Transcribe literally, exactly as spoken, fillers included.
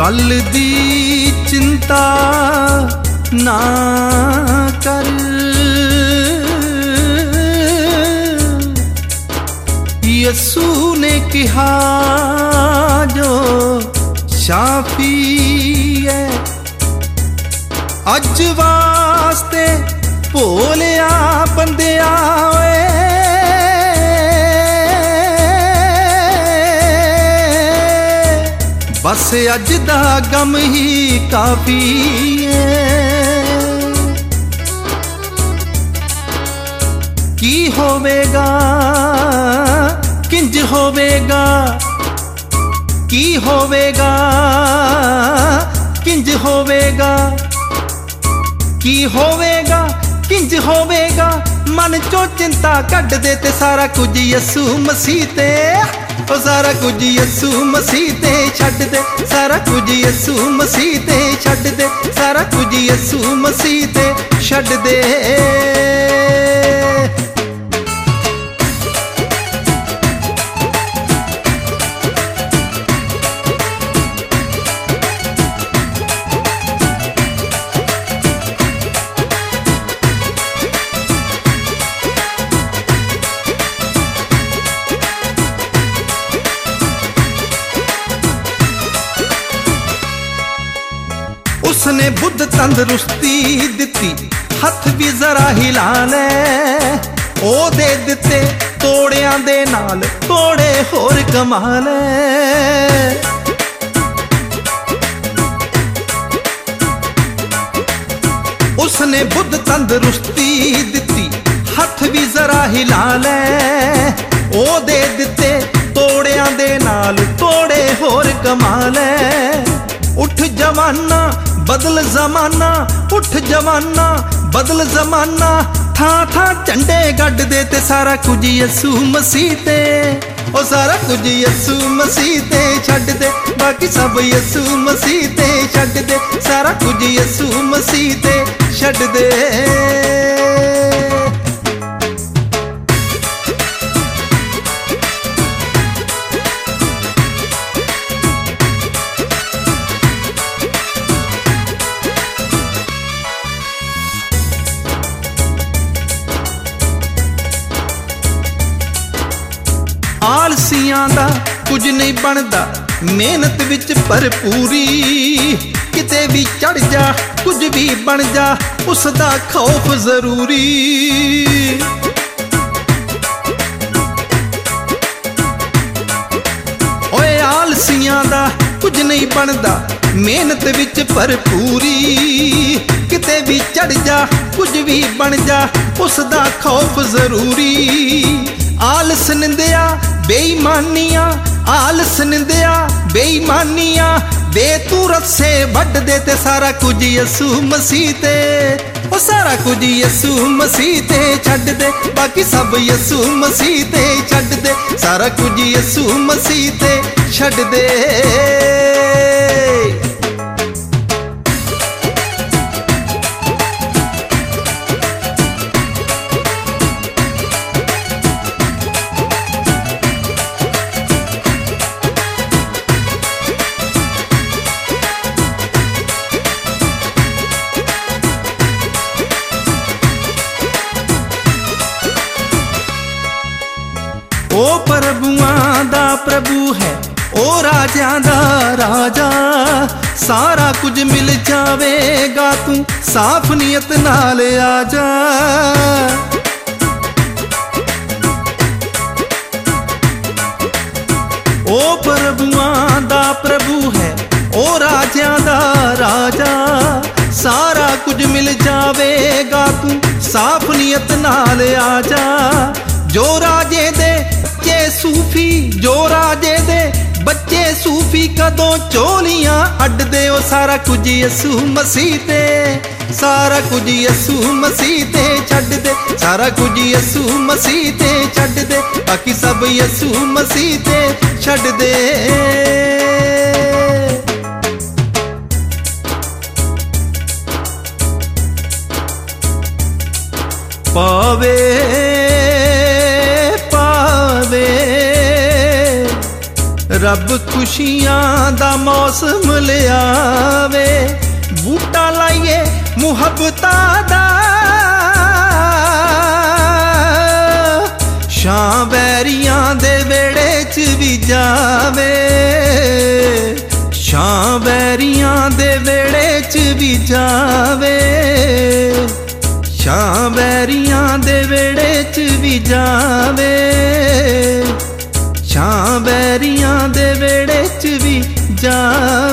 कल दी चिंता ना कर, यसू ने कहा जो शाफी है, अज वास्ते भोलिया बंदिया बस अज दा गम ही काफी है। की होवेगा किंज होवेगा, की होवेगा किंज होवेगा, की होवेगा किंज होवेगा, मन चो चिंता कढ़ दे ते सारा कुछ यसू मसीह ते, ओ सारा कुछ यसू मसीह ते छड्ड दे, सारा कुछ यसू मसीह ते छड्ड दे, सारा कुछ यसू मसीह ते छड्ड दे। उसने बुद्ध तंदरुस्ती दिती, हथ भी जरा हिला ले, ओ दे दिते तोड़ियां दे नाल तोड़े होर कमाल। उसने बुद्ध तंदरुस्ती दिती, हथ भी जरा हिला ले, ओ दे दिते तोड़ियां दे नाल तोड़े होर कमाल। उठ जवाना बदल जमाना, उठ जवाना बदल जमाना, था था झंडे गढ़ दे ते सारा कुछ यसू मसीह ते, ओ सारा कुछ यसू मसीह ते छड्ड दे, बाकी सब यसू मसीह ते छड्ड दे, सारा कुछ यसू मसीह ते छड्ड दे। आलसियां दा कुछ नहीं बनदा, मेहनत विच भरपूरी, किते भी चढ़ जा कुछ भी बन जा, उसदा खौफ जरूरी। ओए आलसियां दा कुछ नहीं बनदा, मेहनत विच भरपूरी, किते भी चढ़ जा कुछ भी बन जा, उसदा खौफ जरूरी। आलस निंदिया बेईमानियां, आलस निंदिया बेईमानियां, दे तू रस्से वड्ड दे ते सारा कुछ यसू मसीह ते, ओ सारा कुछ यसू मसीह ते छड्ड दे, बाकी सब यसू मसीह ते छड्ड दे, सारा कुछ यसू मसीह ते छड्ड दे। ओ प्रभुआं दा प्रभु है, ओ राजा दा राजा, सारा कुछ मिल जावेगा तू साफ नियत नाल आजा। ओ प्रभुआं दा प्रभु है, ओ राजा दा राजा, सारा कुछ मिल जावेगा तू साफ नियत नाल आजा। जो राजे दे बच्चे सूफी, जो राजे दे बच्चे सूफी कदों चोलियां अड्ड दे, ओ सारा कुछ यसू मसीह ते, सारा कुछ यसू मसीह ते छड्ड दे, सारा कुछ यसू मसीह ते छड्ड दे, बाकी सब यसू मसीह ते छड्ड दे। पावे रब खुशियां दा मौसम लियावे, बूटा लाइए मुहब्बतां दा, शां बैरियां दे वेड़े च भी जावे, शां बैरियां दे वेड़े च भी जावे, शां बैरियां दे वेड़े च भी जावे, शां बैरियां दे वेड़े च भी जावे।